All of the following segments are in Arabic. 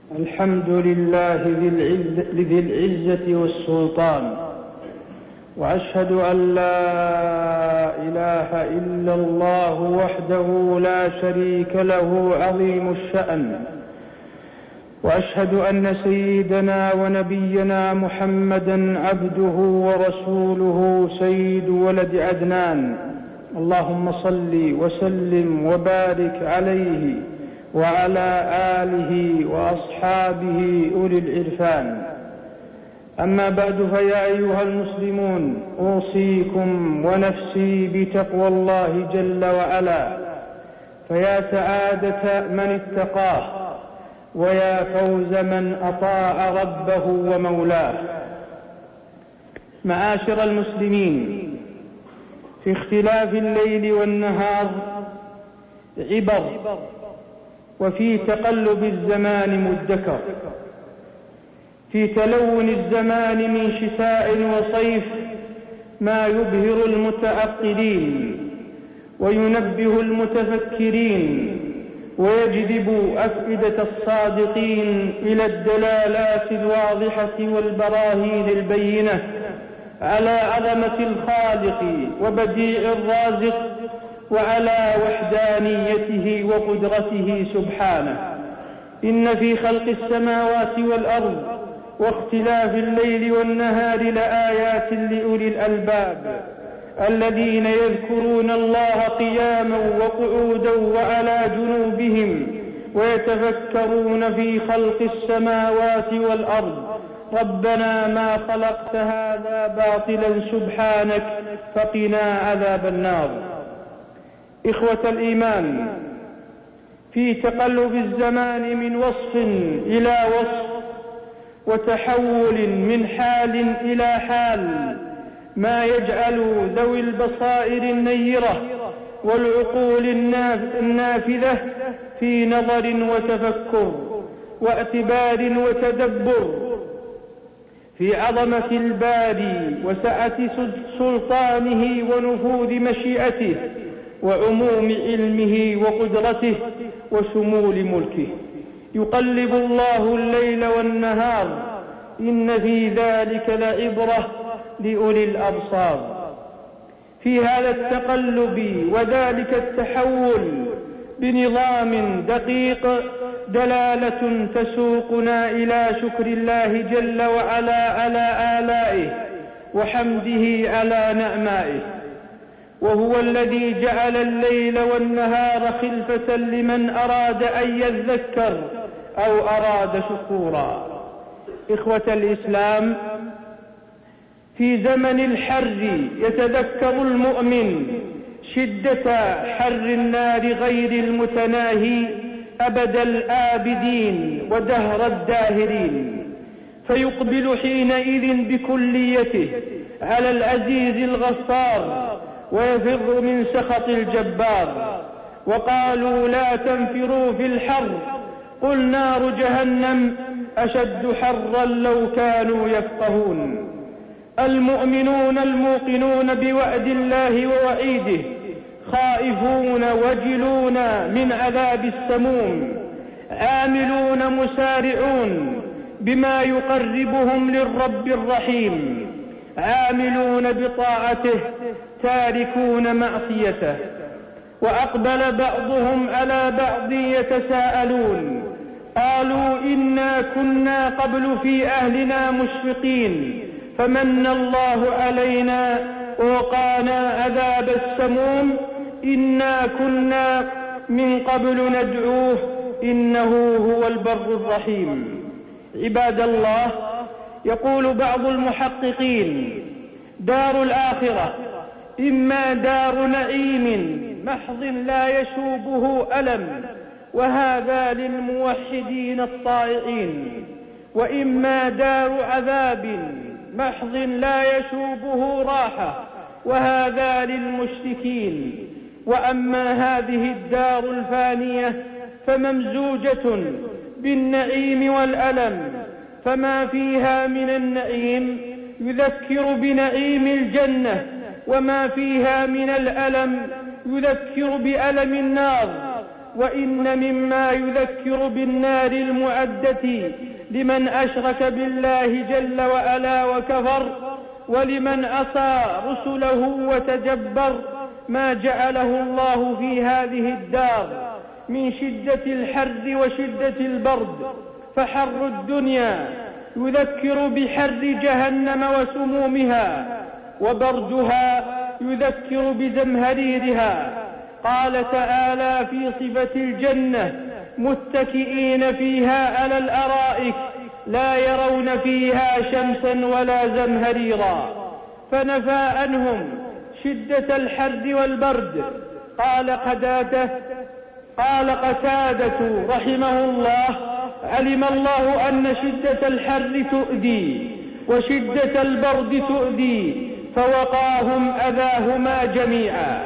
الحمد لله ذي العزة والسلطان، وأشهد أن لا إله إلا الله وحده لا شريك له عظيم الشأن، وأشهد أن سيدنا ونبينا محمدا عبده ورسوله سيد ولد عدنان. اللهم صل وسلم وبارك عليه وعلى آله وأصحابه أولي العرفان. أما بعد، فيا أيها المسلمون، أوصيكم ونفسي بتقوى الله جل وعلا، فيا سعادة من اتقاه، ويا فوز من أطاع ربه ومولاه. معاشر المسلمين، في اختلاف الليل والنهار عبر، وفي تقلب الزمان مدكر، في تلون الزمان من شتاء وصيف ما يبهر المتعقلين وينبه المتفكرين ويجذب أفئدة الصادقين إلى الدلالات الواضحة والبراهين البينة على عظمة الخالق وبديع الرازق، وعلى وحدانيته وقدرته سبحانه. إن في خلق السماوات والأرض واختلاف الليل والنهار لآيات لأولي الألباب، الذين يذكرون الله قياما وقعودا وعلى جنوبهم، ويتفكرون في خلق السماوات والأرض. ربنا ما خلقت هذا باطلا سبحانك فقنا عذاب النار. إخوة الإيمان، في تقلب الزمان من وصف إلى وصف وتحول من حال إلى حال ما يجعل ذوي البصائر النيرة والعقول النافذة في نظر وتفكر واعتبار وتدبر في عظمة الباري وسعة سلطانه ونفوذ مشيئته وعموم علمه وقدرته وشمول ملكه. يقلب الله الليل والنهار، إن في ذلك لعبرة لأولي الأبصار. في هذا التقلب وذلك التحول بنظام دقيق دلالة تسوقنا إلى شكر الله جل وعلا على آلائه وحمده على نعمائه. وهو الذي جعل الليل والنهار خلفة لمن أراد أن يذكر أو أراد شكورا. إخوة الإسلام، في زمن الحر يتذكر المؤمن شدة حر النار غير المتناهي أبد الآبدين ودهر الداهرين، فيقبل حينئذ بكليته على العزيز الغفار ويفر من سخط الجبار. وقالوا لا تنفروا في الحر، قل نار جهنم أشد حرا لو كانوا يفقهون. المؤمنون الموقنون بوعد الله ووعيده خائفون وجلون من عذاب السموم، عاملون مسارعون بما يقربهم للرب الرحيم، عاملون بطاعته تاركون معصيته. وأقبل بعضهم على بعض يتساءلون، قالوا إنا كنا قبل في أهلنا مشفقين فمن الله علينا ووقانا عذاب السموم، إنا كنا من قبل ندعوه إنه هو البر الرحيم. عباد الله، يقول بعض المحققين: دار الآخرة إما دار نعيم محض لا يشوبه ألم، وهذا للموحدين الطائعين، وإما دار عذاب محض لا يشوبه راحة، وهذا للمشركين. وأما هذه الدار الفانية فممزوجة بالنعيم والألم، فما فيها من النعيم يذكر بنعيم الجنة، وما فيها من الألم يذكر بألم النار. وإن مما يذكر بالنار المعدة لمن أشرك بالله جل وعلا وكفر ولمن عصى رسله وتجبر ما جعله الله في هذه الدار من شدة الحر وشدة البرد. فحر الدنيا يذكر بحر جهنم وسمومها، وبردها يذكر بزمهريرها. قال تعالى في صفة الجنة: متكئين فيها على الأرائك لا يرون فيها شمسا ولا زمهريرا. فنفى عنهم شدة الحر والبرد. قال قتادة رحمه الله: علم الله أن شدة الحر تؤذي وشدة البرد تؤذي، فوقاهم أذاهما جميعا.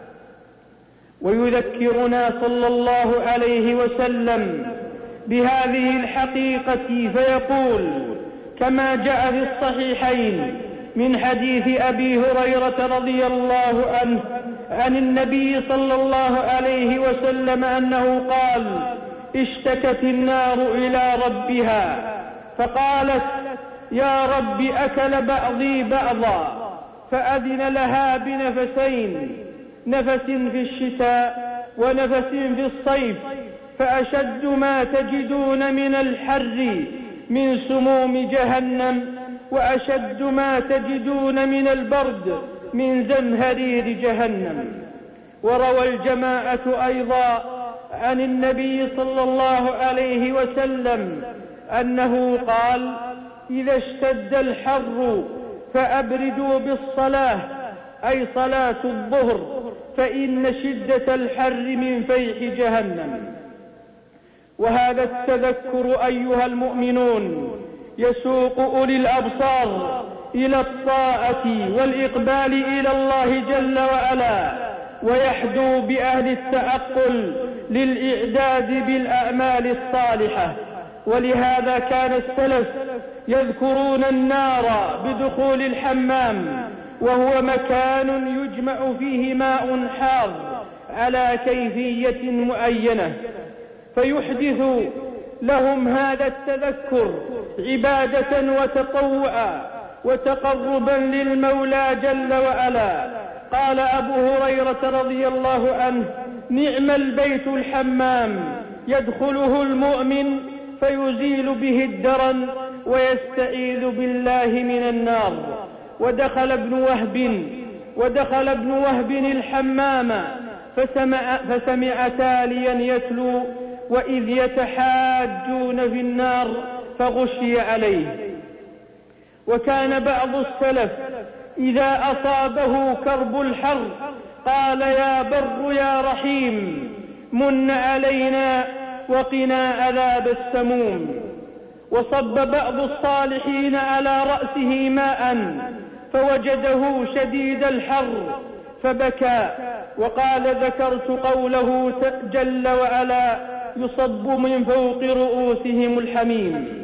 ويذكرنا صلى الله عليه وسلم بهذه الحقيقة فيقول كما جاء في الصحيحين من حديث أبي هريرة رضي الله عنه عن النبي صلى الله عليه وسلم أنه قال: اشتكت النار إلى ربها فقالت: يا رب أكل بعضي بعضا، فأذن لها بنفسين، نفس في الشتاء ونفس في الصيف، فأشد ما تجدون من الحر من سموم جهنم، وأشد ما تجدون من البرد من زمهرير جهنم. وروى الجماعة أيضا عن النبي صلى الله عليه وسلم أنه قال: إذا اشتد الحر فأبردوا بالصلاة، أي صلاة الظهر، فإن شدة الحر من فيح جهنم. وهذا التذكر أيها المؤمنون يسوق أولي الأبصار إلى الطاعة والإقبال إلى الله جل وعلا، ويحدو بأهل التعقل للإعداد بالأعمال الصالحة. ولهذا كان السلف يذكرون النار بدخول الحمام، وهو مكان يجمع فيه ماء حار على كيفية معينة، فيحدث لهم هذا التذكر عبادة وتطوعا وتقربا للمولى جل وعلا. قال أبو هريرة رضي الله عنه: نعم البيت الحمام يدخله المؤمن فيزيل به الدرن ويستعيذ بالله من النار. ودخل ابن وهب الحمام فسمع تاليا يتلو: وإذ يتحاجون في النار فغشي عليه. وكان بعض السلف إذا أصابه كرب الحر قال: يا بر يا رحيم من علينا وقنا عذاب السموم. وصب بعض الصالحين على رأسه ماء فوجده شديد الحر فبكى، وقال: ذكرت قوله جل وعلا: يصب من فوق رؤوسهم الحميم.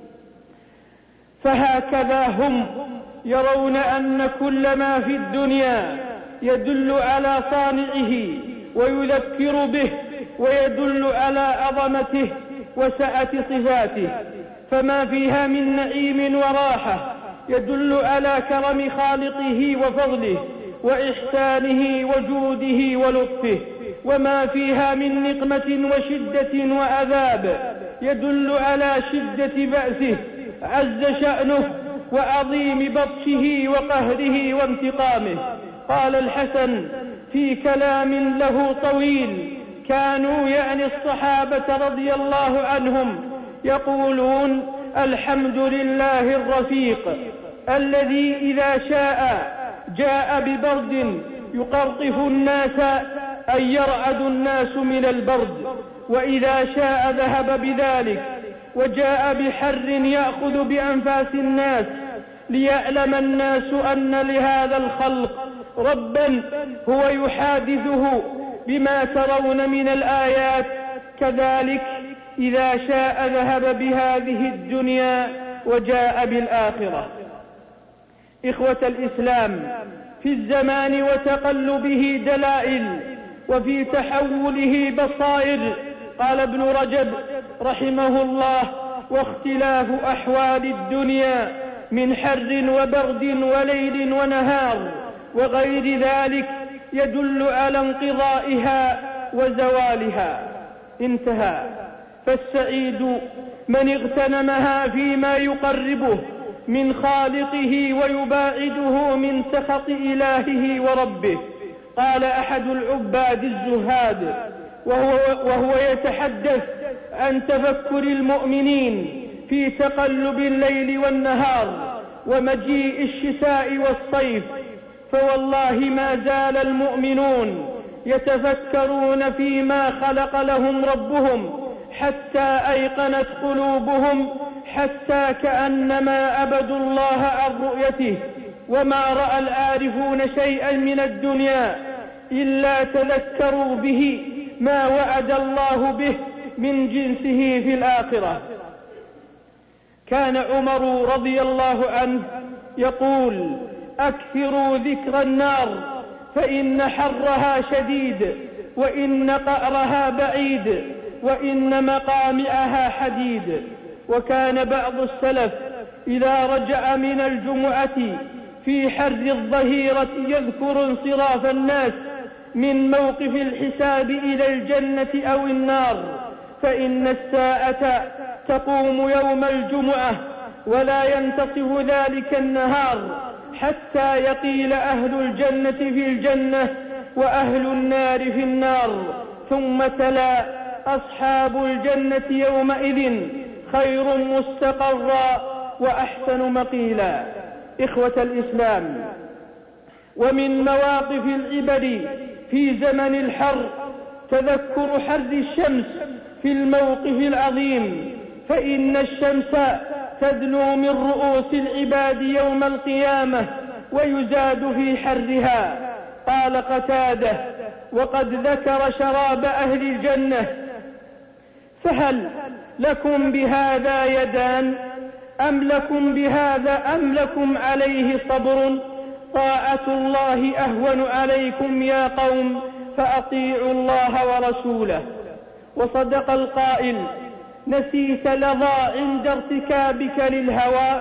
فهكذا هم يرون أن كل ما في الدنيا يدل على صانعه ويذكر به ويدل على عظمته وسعة صفاته، فما فيها من نعيم وراحة يدل على كرم خالقه وفضله وإحسانه وجوده ولطفه، وما فيها من نقمة وشدة وعذاب يدل على شدة بأسه عز شأنه وعظيم بطشه وقهره وانتقامه. قال الحسن في كلام له طويل: كانوا يعني الصحابة رضي الله عنهم يقولون: الحمد لله الرفيق الذي إذا شاء جاء ببرد يقرطف الناس أن يرعد الناس من البرد، وإذا شاء ذهب بذلك وجاء بحر يأخذ بأنفاس الناس ليعلم الناس أن لهذا الخلق ربا هو يحادثه بما ترون من الآيات. كذلك إذا شاء ذهب بهذه الدنيا وجاء بالآخرة. إخوة الإسلام، في الزمان وتقلبه دلائل وفي تحوله بصائر. قال ابن رجب رحمه الله: واختلاف أحوال الدنيا من حر وبرد وليل ونهار وغير ذلك يدل على انقضائها وزوالها. انتهى. فالسعيد من اغتنمها فيما يقربه من خالقه ويباعده من سخط إلهه وربه. قال أحد العباد الزهاد وهو يتحدث عن تفكر المؤمنين في تقلب الليل والنهار ومجيء الشتاء والصيف: فوالله ما زال المؤمنون يتفكرون فيما خلق لهم ربهم حتى أيقنت قلوبهم، حتى كأنما عبدوا الله عن رؤيته. وما رأى العارفون شيئا من الدنيا إلا تذكروا به ما وعد الله به من جنسه في الآخرة. كان عمر رضي الله عنه يقول: أكثروا ذكر النار فإن حرها شديد، وإن قعرها بعيد، وإن مقامعها حديد. وكان بعض السلف إذا رجع من الجمعة في حر الظهيرة يذكر انصراف الناس من موقف الحساب إلى الجنة أو النار، فإن الساعة تقوم يوم الجمعة ولا ينتصف ذلك النهار حتى يقيل أهل الجنة في الجنة وأهل النار في النار. ثم تلا: أصحاب الجنة يومئذ خير مستقرا وأحسن مقيلا. إخوة الإسلام، ومن مواقف العبر في زمن الحر تذكر حر الشمس في الموقف العظيم، فإن الشمس تدنو من رؤوس العباد يوم القيامة ويزاد في حرها. قال قتادة: وقد ذكر شراب أهل الجنة، فهل لكم بهذا يدان أم لكم عليه صبر؟ طاعة الله أهون عليكم يا قوم، فأطيعوا الله ورسوله. وصدق القائل: نسيت لظى عند ارتكابك للهوى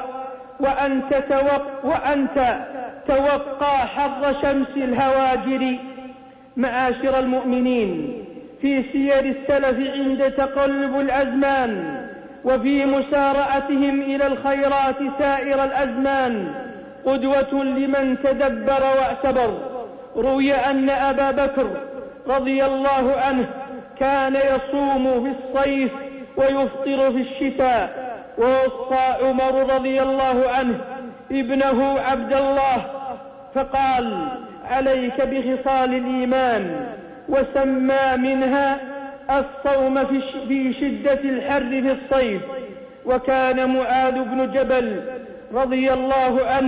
وأنت توقى حر شمس الهواجر. معاشر المؤمنين، في سير السلف عند تقلب الأزمان وفي مسارعتهم إلى الخيرات سائر الأزمان قدوة لمن تدبر واعتبر. روي أن أبا بكر رضي الله عنه كان يصوم في الصيف ويفطر في الشتاء، ووصى عمر رضي الله عنه ابنه عبد الله فقال: عليك بخصال الإيمان، وسمى منها الصوم في شدة الحر في الصيف. وكان معاذ بن جبل رضي الله عنه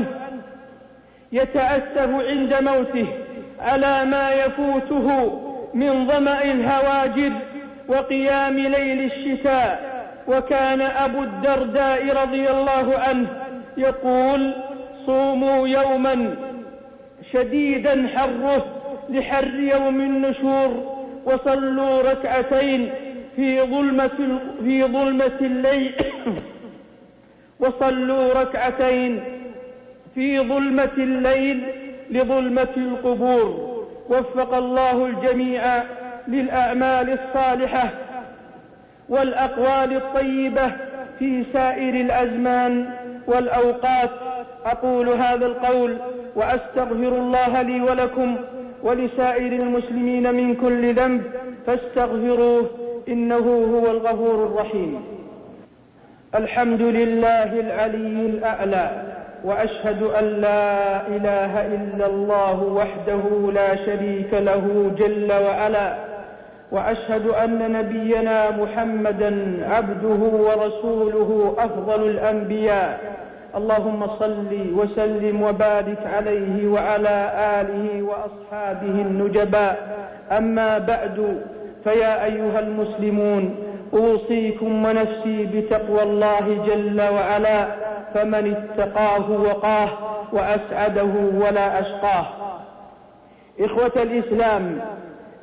يتأسف عند موته على ما يفوته من ظمأ الهواجر وقيام ليل الشتاء. وكان أبو الدرداء رضي الله عنه يقول: صوموا يوما شديدا حره لحر يوم النشور، وصلوا ركعتين في ظلمة الليل وصلوا ركعتين في ظلمة الليل لظلمة القبور. وفق الله الجميع للأعمال الصالحة والأقوال الطيبة في سائر الأزمان والأوقات. أقول هذا القول وأستغفر الله لي ولكم ولسائر المسلمين من كل ذنب، فاستغفروه إنه هو الغفور الرحيم. الحمد لله العلي الأعلى، وأشهد أن لا إله إلا الله وحده لا شريك له جل وعلا، وأشهد أن نبينا محمدا عبده ورسوله أفضل الأنبياء. اللهم صل وسلم وبارك عليه وعلى آله وأصحابه النجباء. أما بعد، فيا أيها المسلمون، أوصيكم ونفسي بتقوى الله جل وعلا، فمن اتقاه وقاه وأسعده ولا أشقاه. إخوة الإسلام،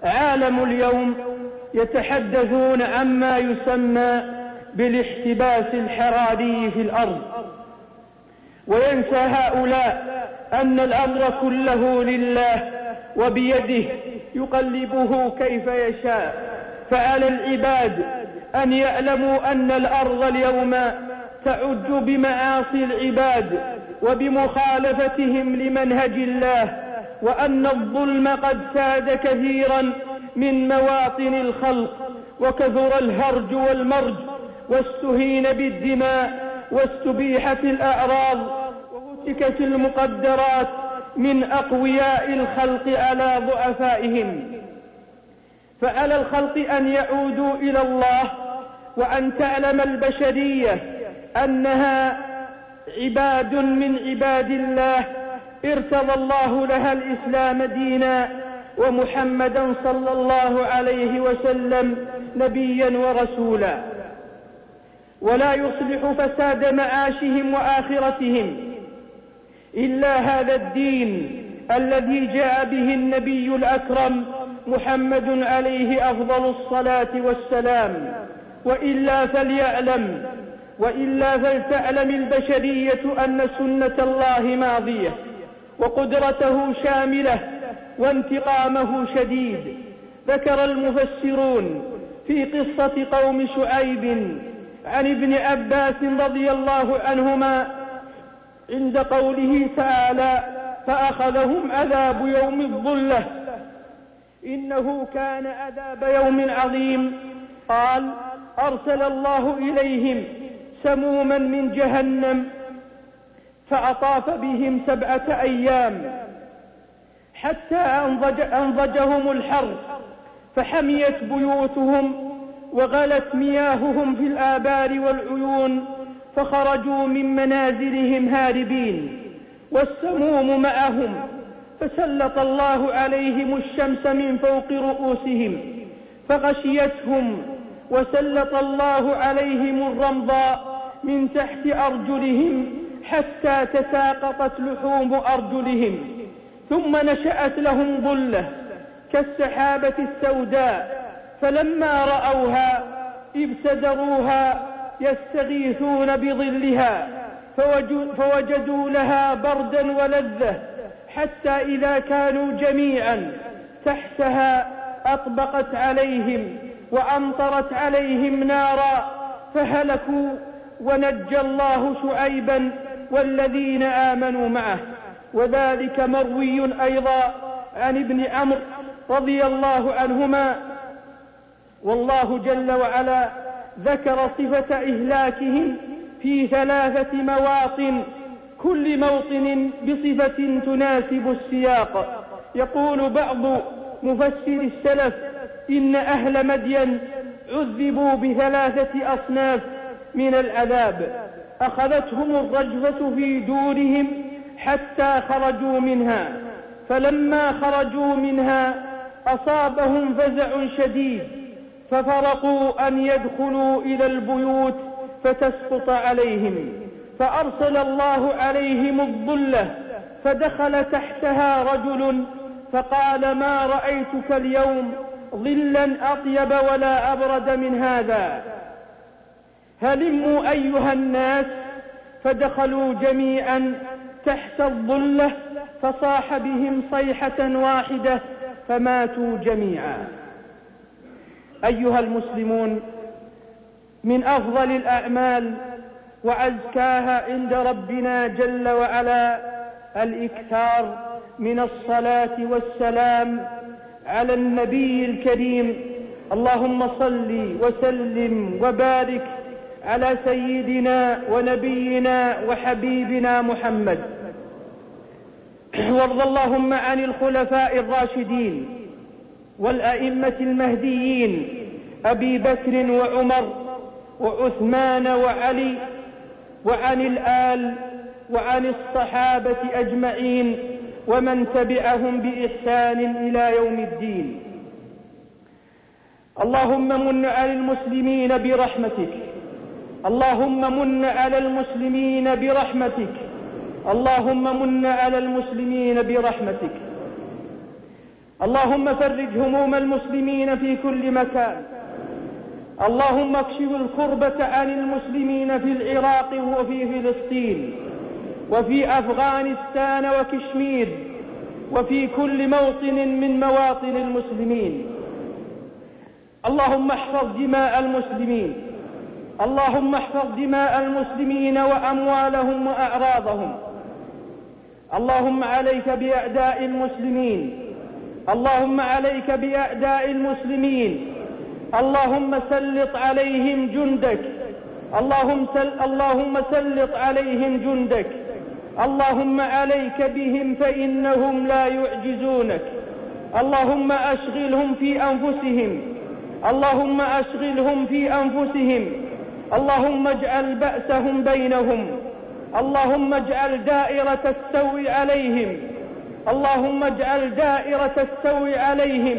عالم اليوم يتحدثون عما يسمى بالاحتباس الحراري في الأرض، وينسى هؤلاء أن الأمر كله لله وبيده يقلبه كيف يشاء. فعلى العباد أن يعلموا أن الأرض اليوم تعج بمعاصي العباد وبمخالفتهم لمنهج الله، وأن الظلم قد ساد كثيرا من مواطن الخلق، وكثر الهرج والمرج، واستهين بالدماء، واستبيحت الأعراض، وهتكت المقدرات من أقوياء الخلق على ضعفائهم. فعلى الخلق أن يعودوا إلى الله، وأن تعلم البشرية أنها عباد من عباد الله ارتضى الله لها الإسلام دينا، ومحمدا صلى الله عليه وسلم نبيا ورسولا. ولا يصلح فساد معاشهم وآخرتهم إلا هذا الدين الذي جاء به النبي الأكرم محمد عليه أفضل الصلاة والسلام. وإلا فلتعلم البشرية أن سنة الله ماضية، وقدرته شاملة، وانتقامه شديد. ذكر المفسرون في قصة قوم شعيب عن ابن عباس رضي الله عنهما عند قوله تعالى: فأخذهم عذاب يوم الظلة إنه كان عذاب يوم عظيم. قال: أرسل الله إليهم سموما من جهنم فأطاف بهم 7 أيام حتى أنضجهم الحر، فحميت بيوتهم وغلت مياههم في الآبار والعيون، فخرجوا من منازلهم هاربين والسموم معهم، فسلط الله عليهم الشمس من فوق رؤوسهم فغشيتهم، وسلط الله عليهم الرمض من تحت أرجلهم حتى تساقطت لحوم أرجلهم، ثم نشأت لهم ظلة كالسحابة السوداء، فلما رأوها ابتدروها يستغيثون بظلها، فوجدوا لها بردا ولذة، حتى إذا كانوا جميعا تحتها أطبقت عليهم وأمطرت عليهم نارا فهلكوا، ونجى الله شعيبا والذين آمنوا معه. وذلك مروي أيضا عن ابن عمرو رضي الله عنهما. والله جل وعلا ذكر صفة إهلاكهم في 3 مواطن، كل موطن بصفة تناسب السياق. يقول بعض مفسر السلف: إن أهل مدين عذبوا ب3 أصناف من العذاب، أخذتهم الرجفة في دورهم حتى خرجوا منها، فلما خرجوا منها أصابهم فزع شديد، ففرقوا أن يدخلوا إلى البيوت فتسقط عليهم، فأرسل الله عليهم الظلة، فدخل تحتها رجل فقال: ما رأيتك اليوم ظلا أطيب ولا أبرد من هذا، هلموا أيها الناس. فدخلوا جميعا تحت الظلة، فصاح بهم صيحة واحدة فماتوا جميعا. أيها المسلمون، من أفضل الأعمال وأزكاها عند ربنا جل وعلا الإكثار من الصلاة والسلام على النبي الكريم. اللهم صل وسلم وبارك على سيدنا ونبينا وحبيبنا محمد. وارض اللهم عن الخلفاء الراشدين والأئمة المهديين أبي بكر وعمر وعثمان وعلي، وعن الآل وعن الصحابة أجمعين ومن تبعهم بإحسان إلى يوم الدين. اللهم من على المسلمين برحمتك، اللهم من على المسلمين برحمتك، اللهم من على المسلمين برحمتك. اللهم فرج هموم المسلمين في كل مكان. اللهم اكشف الكربة عن المسلمين في العراق وفي فلسطين وفي أفغانستان وكشمير وفي كل موطن من مواطن المسلمين. اللهم احفظ دماء المسلمين. اللهم احفظ دماء المسلمين وأموالهم وأعراضهم. اللهم عليك بأعداء المسلمين. اللهم عليك بأعداء المسلمين. اللهم سلط عليهم جندك. اللهم سلط عليهم جندك. اللهم عليك بهم فإنهم لا يعجزونك. اللهم أشغلهم في أنفسهم. اللهم أشغلهم في أنفسهم. اللهم اجعل بأسهم بينهم. اللهم اجعل دائرة السوء عليهم. اللهم اجعل دائرة السوء عليهم.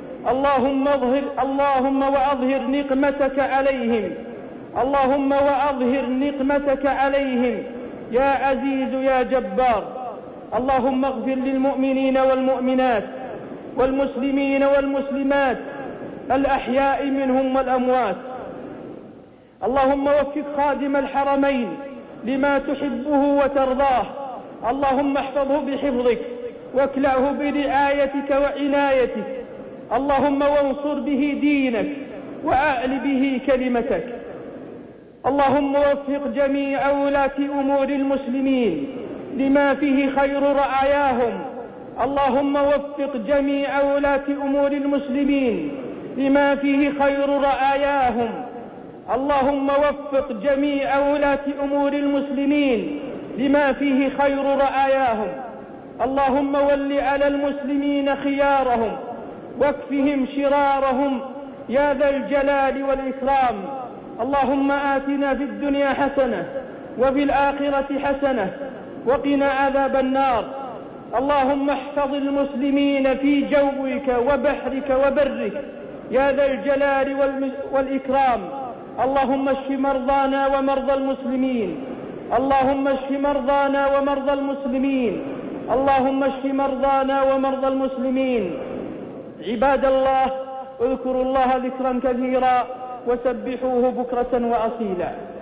اللهم وأظهر نقمتك عليهم. اللهم وأظهر نقمتك عليهم يا عزيز يا جبار. اللهم اغفر للمؤمنين والمؤمنات والمسلمين والمسلمات الأحياء منهم والأموات. اللهم وفق خادم الحرمين لما تحبه وترضاه. اللهم احفظه بحفظك واكلعه برعايتك وعنايتك. اللهم وانصر به دينك وأعل به كلمتك. اللهم وفق جميع ولاة أمور المسلمين لما فيه خير رعاياهم. اللهم وفق جميع ولاة أمور المسلمين لما فيه خير رعاياهم. اللهم وفق جميع ولاة أمور المسلمين لما فيه خير رعاياهم. اللهم ول على المسلمين خيارهم واكفهم شرارهم يا ذا الجلال والإكرام. اللهم آتنا في الدنيا حسنة وفي الآخرة حسنة وقنا عذاب النار. اللهم احفظ المسلمين في جوك وبحرك وبرك يا ذا الجلال والإكرام. اللهم اشف مرضانا ومرضى المسلمين. اللهم اشف مرضانا ومرضى المسلمين. اللهم اشف مرضانا ومرضى المسلمين. عباد الله، اذكروا الله ذكرا كثيرا وسبحوه بكرة وأصيلا.